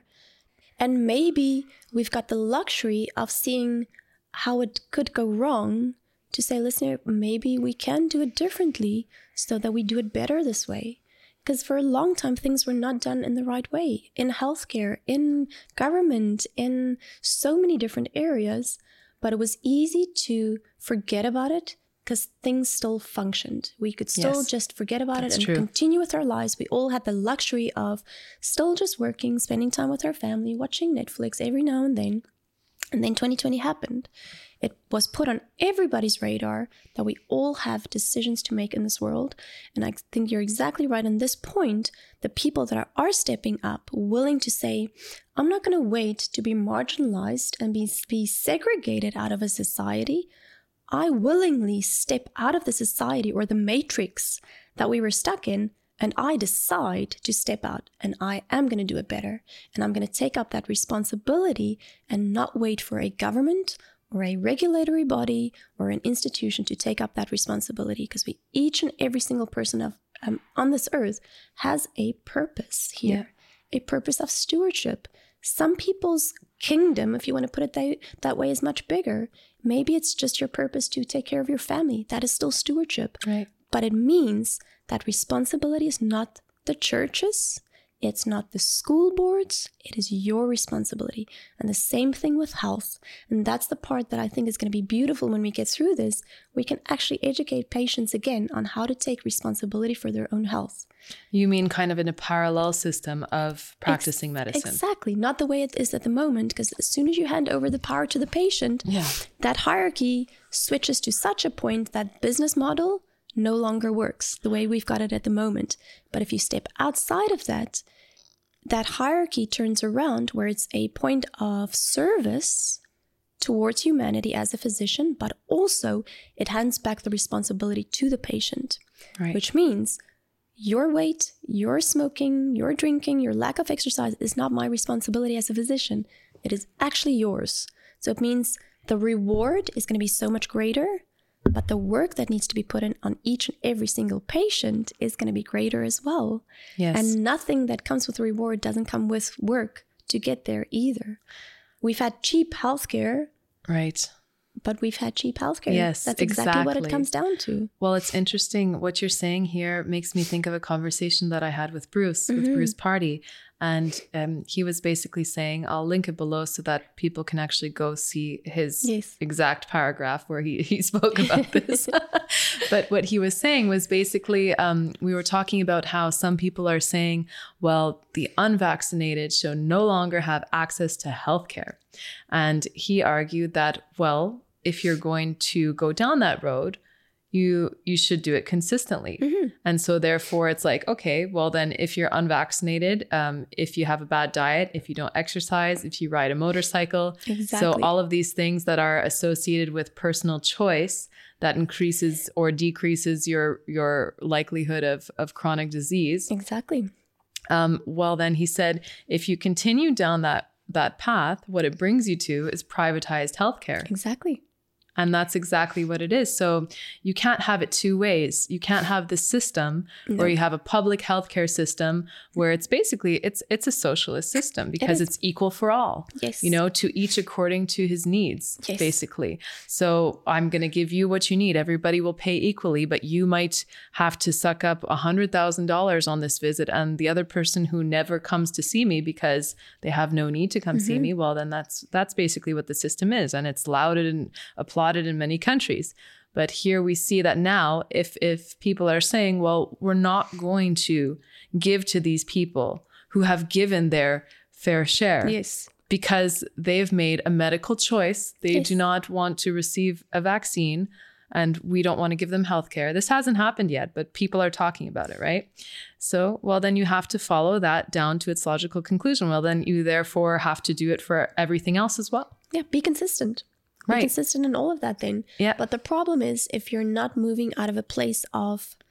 And maybe we've got the luxury of seeing how it could go wrong to say, listen, maybe we can do it differently so that we do it better this way. Because for a long time, things were not done in the right way. In healthcare, in government, in so many different areas. But it was easy to forget about it because things still functioned. We could still yes, just forget about it and true. continue with our lives. We all had the luxury of still just working, spending time with our family, watching Netflix every now and then. And then twenty twenty happened. It was put on everybody's radar that we all have decisions to make in this world. And I think you're exactly right on this point. The people that are, are stepping up, willing to say, I'm not going to wait to be marginalized and be, be segregated out of a society. I willingly step out of the society or the matrix that we were stuck in, and I decide to step out, and I am going to do it better. And I'm going to take up that responsibility and not wait for a government or a regulatory body or an institution to take up that responsibility, because we, each and every single person of, um, on this earth has a purpose here, yeah. a purpose of stewardship. Some people's kingdom, if you want to put it that, that way, is much bigger. Maybe it's just your purpose to take care of your family. That is still stewardship. Right. But it means that responsibility is not the church's, it's not the school boards, it is your responsibility. And the same thing with health. And that's the part that I think is going to be beautiful when we get through this. We can actually educate patients again on how to take responsibility for their own health. You mean kind of in a parallel system of practicing Ex- medicine? Exactly. Not the way it is at the moment, because as soon as you hand over the power to the patient, yeah. that hierarchy switches to such a point that business model no longer works the way we've got it at the moment. But if you step outside of that, that hierarchy turns around where it's a point of service towards humanity as a physician, but also it hands back the responsibility to the patient, right. which means your weight, your smoking, your drinking, your lack of exercise is not my responsibility as a physician. It is actually yours. So it means the reward is going to be so much greater, but the work that needs to be put in on each and every single patient is going to be greater as well. Yes. And nothing that comes with reward doesn't come with work to get there either. We've had cheap healthcare. Right. But we've had cheap healthcare. Yes, That's exactly, exactly what it comes down to. Well, it's interesting. What you're saying here makes me think of a conversation that I had with Bruce, mm-hmm. with Bruce Party. And um, he was basically saying, I'll link it below so that people can actually go see his yes. exact paragraph where he, he spoke about this. But what he was saying was basically, um, we were talking about how some people are saying, well, the unvaccinated should no longer have access to healthcare. And he argued that, well, if you're going to go down that road, you you should do it consistently. Mm-hmm. And so therefore it's like, okay, well then if you're unvaccinated, um, if you have a bad diet, if you don't exercise, if you ride a motorcycle. Exactly. So all of these things that are associated with personal choice that increases or decreases your your likelihood of, of chronic disease. Exactly. Um, well, then he said, if you continue down that that path, what it brings you to is privatized healthcare. Exactly. And that's exactly what it is. So you can't have it two ways. You can't have the system no. where you have a public healthcare system where it's basically, it's it's a socialist system because it it's equal for all. Yes. You know, to each according to his needs, yes. basically. So I'm going to give you what you need. Everybody will pay equally, but you might have to suck up one hundred thousand dollars on this visit. And the other person who never comes to see me because they have no need to come mm-hmm. see me, well, then that's that's basically what the system is. And it's lauded and applauded in many countries. But here we see that now if if people are saying, well, we're not going to give to these people who have given their fair share. Yes. Because they've made a medical choice. They yes. do not want to receive a vaccine and we don't want to give them healthcare. This hasn't happened yet, but people are talking about it, right? So, well, then you have to follow that down to its logical conclusion. Well, then you therefore have to do it for everything else as well. Yeah, be consistent. Right. Be consistent in all of that then. Yeah. But the problem is if you're not moving out of a place of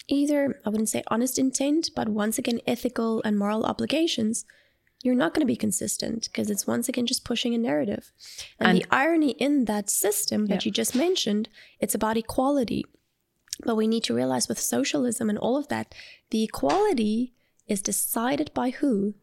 either, I wouldn't say honest intent, but once again, ethical and moral obligations, you're not going to be consistent because it's once again just pushing a narrative. And, and the irony in that system that yeah. you just mentioned, it's about equality. But we need to realize with socialism and all of that, the equality is decided by who?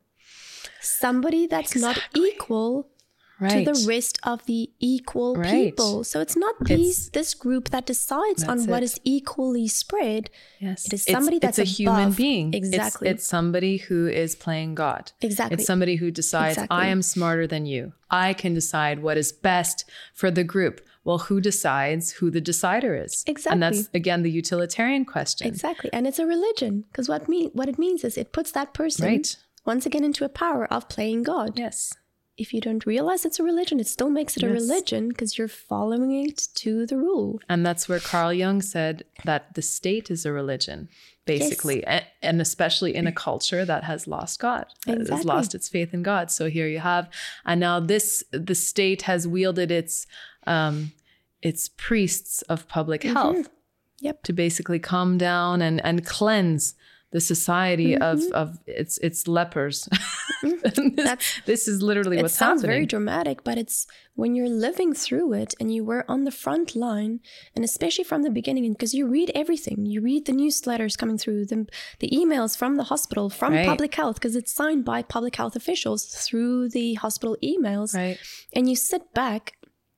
Somebody that's exactly. not equal right. to the rest of the equal right. people. So it's not these it's, this group that decides on what it. is equally spread. Yes. It is somebody it's, that's it's a above. human being. Exactly. It's, it's somebody who is playing God. Exactly. It's somebody who decides, exactly. I am smarter than you. I can decide what is best for the group. Well, who decides who the decider is? Exactly. And that's, again, the utilitarian question. Exactly. And it's a religion, because what mean what it means is it puts that person right. once again into a power of playing God. Yes. If you don't realize it's a religion, it still makes it yes. a religion because you're following it to the rule. And that's where Carl Jung said that the state is a religion, basically, yes. and especially in a culture that has lost God, exactly. has lost its faith in God. So here you have, and now this, the state has wielded its, um, its priests of public mm-hmm. health yep. to basically calm down and, and cleanse the society mm-hmm. of, of its its lepers. Mm-hmm. this, this is literally what's happening. It sounds very dramatic, but it's when you're living through it and you were on the front line, and especially from the beginning, because you read everything. You read the newsletters coming through, the, the emails from the hospital, from right. public health, because it's signed by public health officials through the hospital emails. Right. And you sit back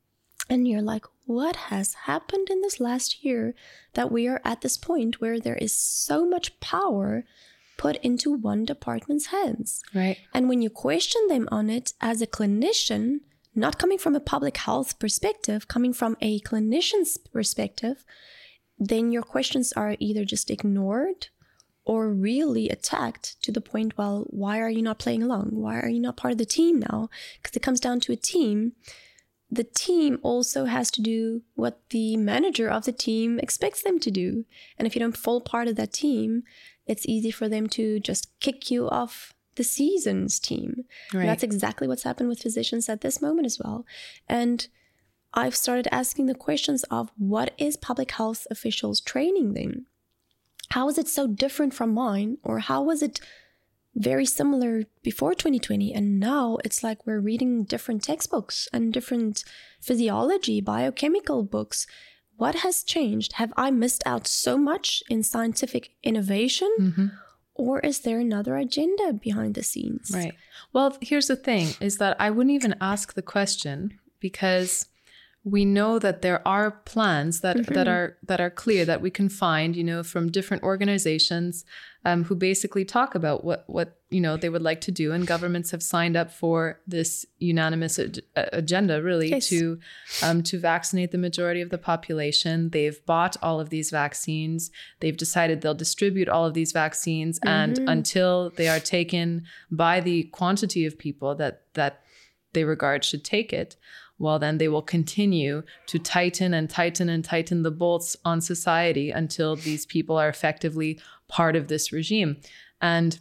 and you're like, what has happened in this last year that we are at this point where there is so much power put into one department's hands? Right. And when you question them on it as a clinician, not coming from a public health perspective, coming from a clinician's perspective, then your questions are either just ignored or really attacked to the point, well, why are you not playing along? Why are you not part of the team now? Because it comes down to a team. The team also has to do what the manager of the team expects them to do. And if you don't fall part of that team, it's easy for them to just kick you off the season's team. Right. And that's exactly what's happened with physicians at this moment as well. And I've started asking the questions of what is public health officials training them? How is it so different from mine? Or how was it very similar before twenty twenty, and now it's like we're reading different textbooks and different physiology, biochemical books. What has changed? Have I missed out so much in scientific innovation? Mm-hmm. Or is there another agenda behind the scenes? Right. Well, here's the thing, is that I wouldn't even ask the question because we know that there are plans that, mm-hmm. that are that are clear that we can find, you know, from different organizations um, who basically talk about what, what, you know, they would like to do. And governments have signed up for this unanimous ag- agenda, really, yes. to um, to vaccinate the majority of the population. They've bought all of these vaccines. They've decided they'll distribute all of these vaccines. Mm-hmm. And until they are taken by the quantity of people that that they regard should take it, well, then they will continue to tighten and tighten and tighten the bolts on society until these people are effectively part of this regime. And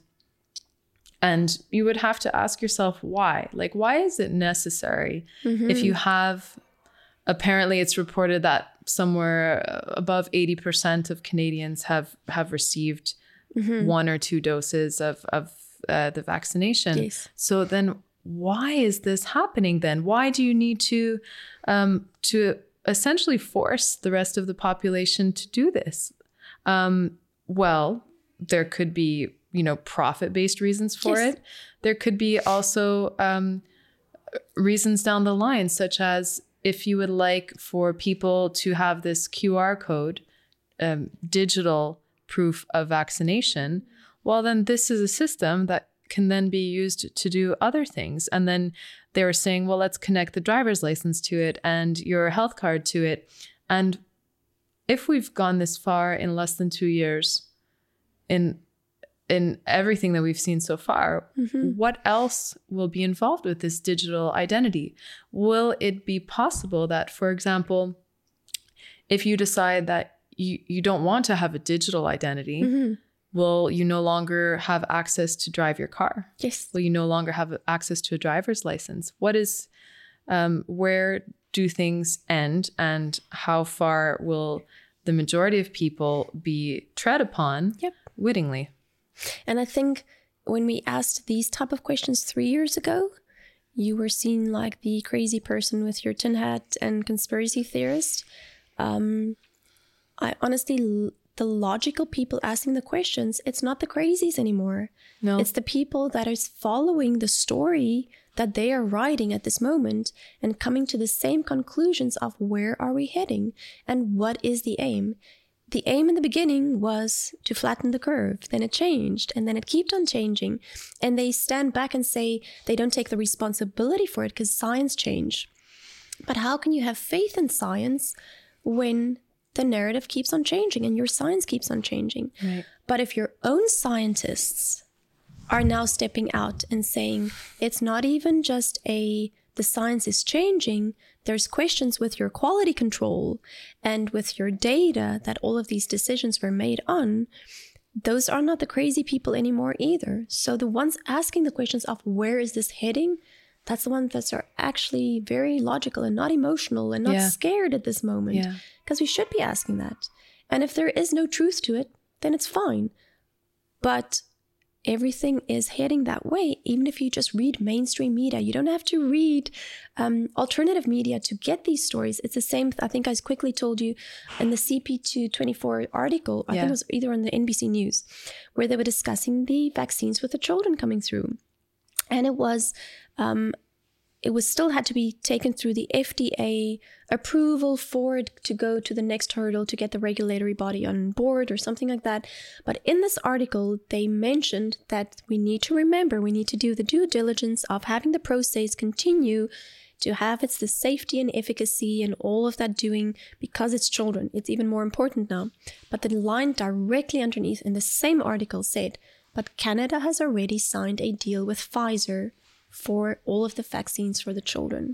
and you would have to ask yourself why. Like, why is it necessary mm-hmm. if you have, apparently it's reported that somewhere above eighty percent of Canadians have, have received mm-hmm. one or two doses of, of uh, the vaccination. Yes. So then why is this happening then? Why do you need to um, to essentially force the rest of the population to do this? Um, well, there could be, you know, profit-based reasons for yes. it. There could be also um, reasons down the line, such as if you would like for people to have this Q R code, um, digital proof of vaccination, well, then this is a system that can then be used to do other things. And then they were saying, well, let's connect the driver's license to it and your health card to it. And if we've gone this far in less than two years in in everything that we've seen so far, mm-hmm. what else will be involved with this digital identity? Will it be possible that, for example, if you decide that you, you don't want to have a digital identity, mm-hmm. will you no longer have access to drive your car? Yes. Will you no longer have access to a driver's license? What is, um, where do things end, and how far will the majority of people be tread upon yep. wittingly. And I think when we asked these type of questions three years ago, you were seen like the crazy person with your tin hat and conspiracy theorist. Um, I honestly, the logical people asking the questions, it's not the crazies anymore. No. It's the people that is following the story that they are writing at this moment and coming to the same conclusions of where are we heading and what is the aim. The aim in the beginning was to flatten the curve. Then it changed, and then it kept on changing. And they stand back and say they don't take the responsibility for it because science changed. But how can you have faith in science when the narrative keeps on changing and your science keeps on changing? Right. But if your own scientists are now stepping out and saying it's not even just a the science is changing, there's questions with your quality control and with your data that all of these decisions were made on, those are not the crazy people anymore either. So the ones asking the questions of where is this heading, that's the ones that are actually very logical and not emotional and not yeah. scared at this moment. Because yeah. we should be asking that. And if there is no truth to it, then it's fine. But everything is heading that way. Even if you just read mainstream media, you don't have to read um, alternative media to get these stories. It's the same. I think I quickly told you in the C P two twenty-four article, I yeah. think it was either on the N B C News, where they were discussing the vaccines with the children coming through. And it was, um, it was still had to be taken through the F D A approval for it to go to the next hurdle to get the regulatory body on board or something like that. But in this article, they mentioned that we need to remember, we need to do the due diligence of having the process continue to have its the safety and efficacy and all of that doing because it's children. It's even more important now. But the line directly underneath in the same article said, but Canada has already signed a deal with Pfizer for all of the vaccines for the children.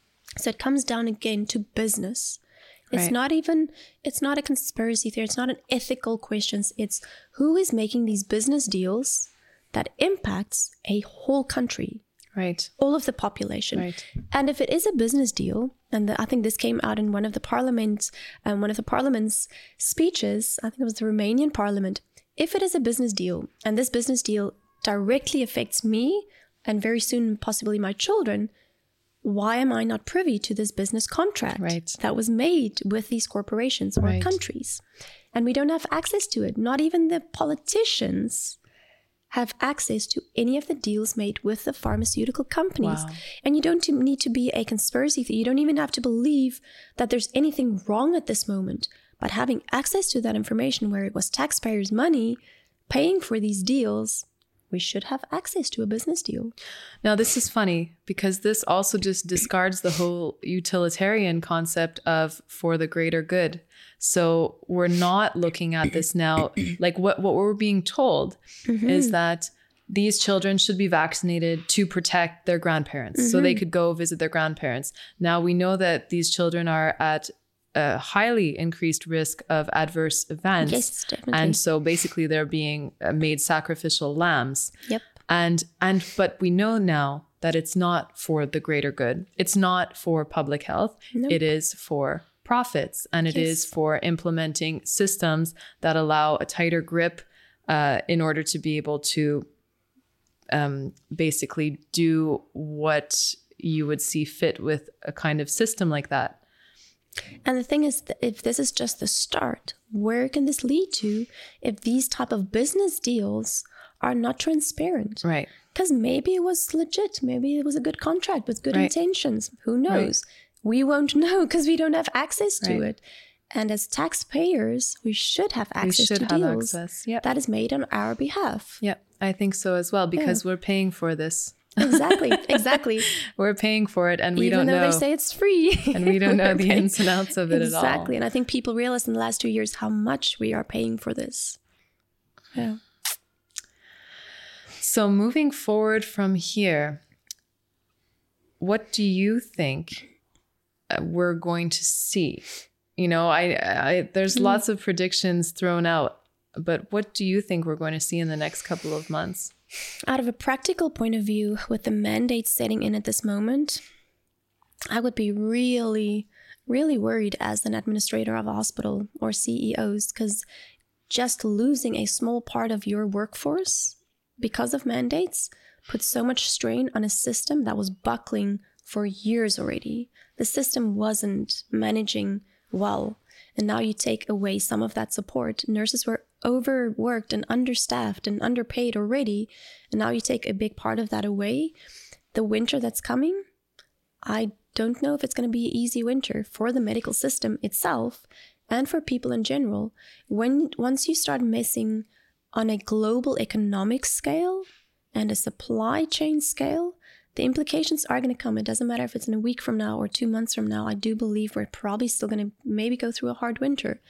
So it comes down again to business. It's right. not even, it's not a conspiracy theory. It's not an ethical question. It's who is making these business deals that impacts a whole country. Right. All of the population. Right. And if it is a business deal, and the, I think this came out in one of the parliament, um, one of the parliament's speeches, I think it was the Romanian parliament. If it is a business deal, and this business deal directly affects me, and very soon possibly my children, why am I not privy to this business contract right. that was made with these corporations or right. countries? And we don't have access to it. Not even the politicians have access to any of the deals made with the pharmaceutical companies. Wow. And you don't need to be a conspiracy theory. You don't even have to believe that there's anything wrong at this moment. But having access to that information where it was taxpayers' money paying for these deals, we should have access to a business deal. Now, this is funny because this also just discards the whole utilitarian concept of for the greater good. So we're not looking at this now. Like what, what we're being told mm-hmm. is that these children should be vaccinated to protect their grandparents mm-hmm. so they could go visit their grandparents. Now, we know that these children are at a highly increased risk of adverse events. Yes, definitely. And so basically they're being made sacrificial lambs. Yep. And, and, but we know now that it's not for the greater good. It's not for public health. Nope. It is for profits. And it yes. is for implementing systems that allow a tighter grip uh, in order to be able to um, basically do what you would see fit with a kind of system like that. And the thing is, that if this is just the start, where can this lead to if these type of business deals are not transparent? Right. Because maybe it was legit. Maybe it was a good contract with good right. intentions. Who knows? Right. We won't know because we don't have access to right. it. And as taxpayers, we should have access we should to have deals access. Yep. that is made on our behalf. Yeah, I think so as well, because yeah. we're paying for this. Exactly, exactly. We're paying for it and we Even don't know. Even though they say it's free. And we don't know the paying. ins and outs of it exactly. at all. Exactly. And I think people realize in the last two years how much we are paying for this. Yeah. So moving forward from here, what do you think we're going to see? You know, I, I there's mm. lots of predictions thrown out, but what do you think we're going to see in the next couple of months? Out of a practical point of view, with the mandates setting in at this moment, I would be really, really worried as an administrator of a hospital or C E Os, because just losing a small part of your workforce because of mandates put so much strain on a system that was buckling for years already. The system wasn't managing well. And now you take away some of that support. Nurses were overworked and understaffed and underpaid already. And now you take a big part of that away. The winter that's coming, I don't know if it's going to be an easy winter for the medical system itself and for people in general. When once you start messing on a global economic scale and a supply chain scale, the implications are going to come. It doesn't matter if it's in a week from now or two months from now. I do believe we're probably still going to maybe go through a hard winter.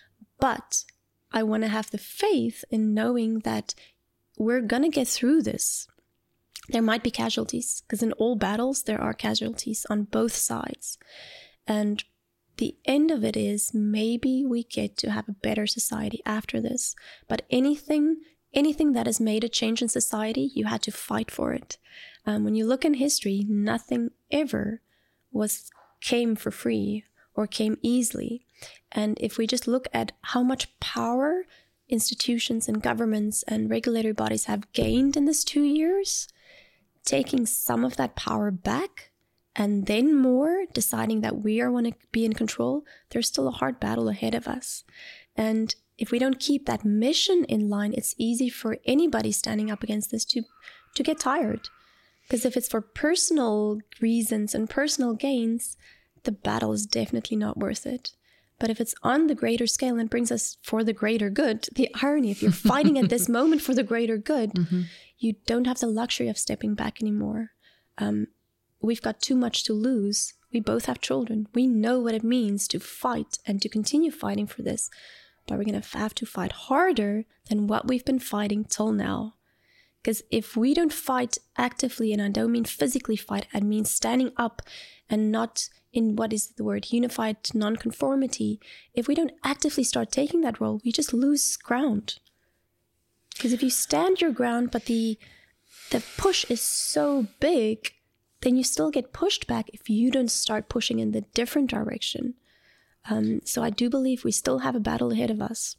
But I want to have the faith in knowing that we're going to get through this. There might be casualties, because in all battles, there are casualties on both sides. And the end of it is maybe we get to have a better society after this. But anything, anything that has made a change in society, you had to fight for it. Um, when you look in history, nothing ever was came for free or came easily. And if we just look at how much power institutions and governments and regulatory bodies have gained in this two years, taking some of that power back and then more, deciding that we are want to be in control, there's still a hard battle ahead of us. And if we don't keep that mission in line, it's easy for anybody standing up against this to, to get tired. Because if it's for personal reasons and personal gains, the battle is definitely not worth it. But if it's on the greater scale and brings us for the greater good, the irony, if you're fighting at this moment for the greater good, mm-hmm. you don't have the luxury of stepping back anymore. Um, we've got too much to lose. We both have children. We know what it means to fight and to continue fighting for this. But we're going to have to fight harder than what we've been fighting till now. Because if we don't fight actively, and I don't mean physically fight, I mean standing up and not in, what is the word, unified nonconformity. If we don't actively start taking that role, we just lose ground. Because if you stand your ground, but the the push is so big, then you still get pushed back if you don't start pushing in the different direction. Um, so I do believe we still have a battle ahead of us.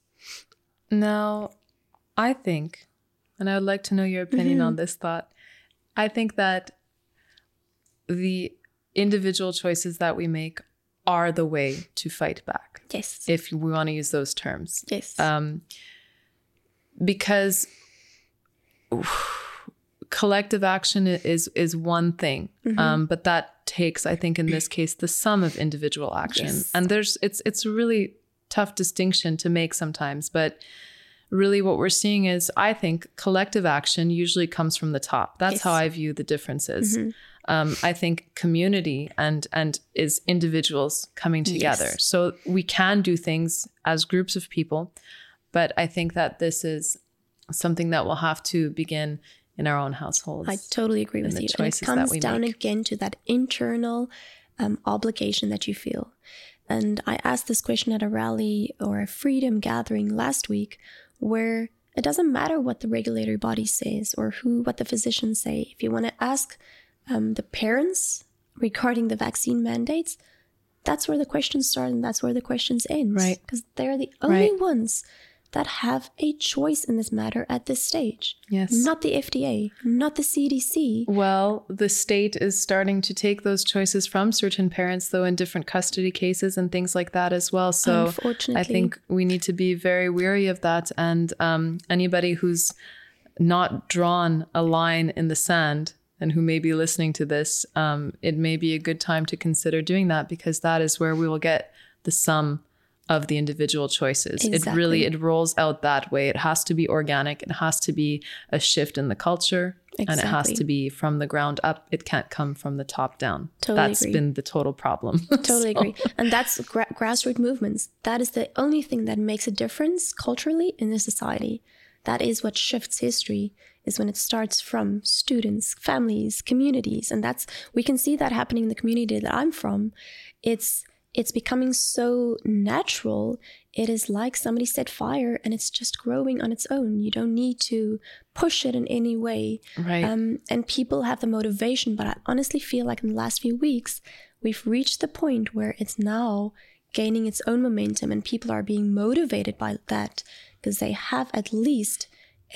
Now, I think... and I would like to know your opinion mm-hmm. on this thought. I think that the individual choices that we make are the way to fight back. Yes. If we want to use those terms. Yes. Um, because collective action is is one thing, mm-hmm. um, but that takes, I think, in this case, the sum of individual action. Yes. And there's it's it's a really tough distinction to make sometimes, but really what we're seeing is, I think, collective action usually comes from the top. That's yes. how I view the differences. Mm-hmm. Um, I think community and and is individuals coming together. Yes. So we can do things as groups of people, but I think that this is something that will have to begin in our own households. I totally agree with you. And it comes down make. again to that internal um, obligation that you feel. And I asked this question at a rally or a freedom gathering last week, where it doesn't matter what the regulatory body says or who, what the physicians say. If you want to ask um, the parents regarding the vaccine mandates, that's where the questions start and that's where the questions end. Right. Because they're the only right. ones that have a choice in this matter at this stage. Yes. Not the F D A, not the C D C. Well, the state is starting to take those choices from certain parents, though, in different custody cases and things like that as well. So unfortunately, I think we need to be very wary of that. And um, anybody who's not drawn a line in the sand and who may be listening to this, um, it may be a good time to consider doing that, because that is where we will get the sum of the individual choices. Exactly. It really, it rolls out that way. It has to be organic. It has to be a shift in the culture. Exactly. And it has to be from the ground up. It can't come from the top down. Totally That's agree. been the total problem. Totally so. agree. And that's gra- grassroots movements. That is the only thing that makes a difference culturally in a society. That is what shifts history, is when it starts from students, families, communities. And that's, we can see that happening in the community that I'm from. It's It's becoming so natural it is like somebody set fire and it's just growing on its own. You don't need to push it in any way. Right. Um, and people have the motivation, but I honestly feel like in the last few weeks, we've reached the point where it's now gaining its own momentum and people are being motivated by that because they have at least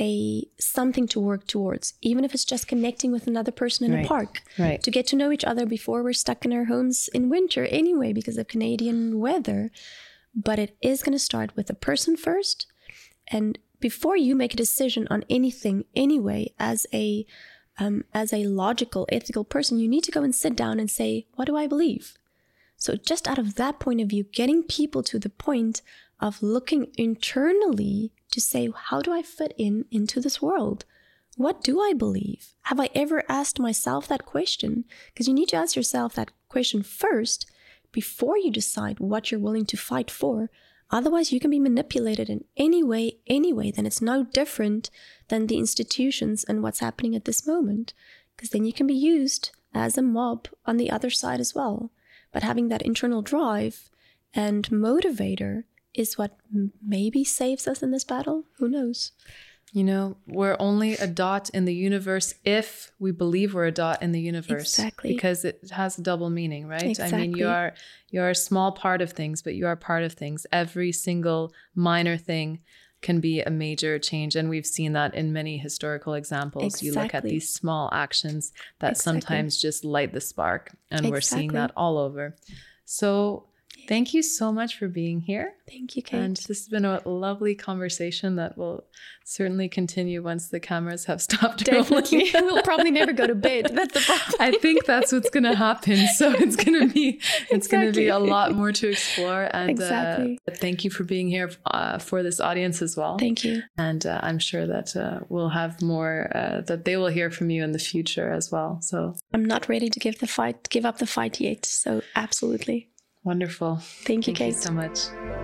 a something to work towards, even if it's just connecting with another person in right. a park, right. to get to know each other before we're stuck in our homes in winter anyway because of Canadian weather. But it is going to start with a person first. And before you make a decision on anything anyway, as a um, as a logical, ethical person, you need to go and sit down and say, what do I believe? So just out of that point of view, getting people to the point of looking internally to say, how do I fit in into this world? What do I believe? Have I ever asked myself that question? Because you need to ask yourself that question first before you decide what you're willing to fight for. Otherwise, you can be manipulated in any way, anyway. Then it's no different than the institutions and what's happening at this moment. Because then you can be used as a mob on the other side as well. But having that internal drive and motivator is what m- maybe saves us in this battle. Who knows? You know, we're only a dot in the universe if we believe we're a dot in the universe. Exactly. Because it has a double meaning, right? Exactly. I mean, you are you are a small part of things, but you are part of things. Every single minor thing can be a major change. And we've seen that in many historical examples. Exactly. You look at these small actions that Exactly. sometimes just light the spark. And Exactly. we're seeing that all over. So thank you so much for being here. Thank you, Kate. And this has been a lovely conversation that will certainly continue once the cameras have stopped. Definitely. We'll probably never go to bed. That's the problem. I think that's what's going to happen. So it's going to be it's Exactly. going to be a lot more to explore. And Exactly. uh, thank you for being here uh, for this audience as well. Thank you. And uh, I'm sure that uh, we'll have more uh, that they will hear from you in the future as well. So I'm not ready to give the fight, give up the fight yet. So absolutely. Wonderful. Thank you, Thank Kate. you so much.